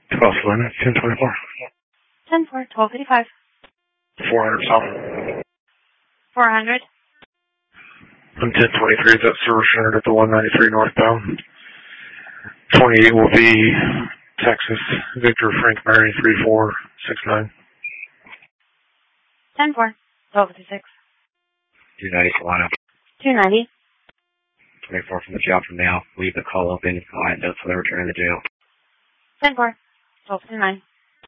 12 Selena, 1024. 10-4, 1285. 400 something. 400. On 1023, that's service rendered at the 193 northbound. 28 will be Texas, Victor Frank Mary 3469. 10-4, 1256. 290 Solano. 290. 24 from the jail from now. Leave the call open. Quiet notes for the return of the jail. 10-4, 1229.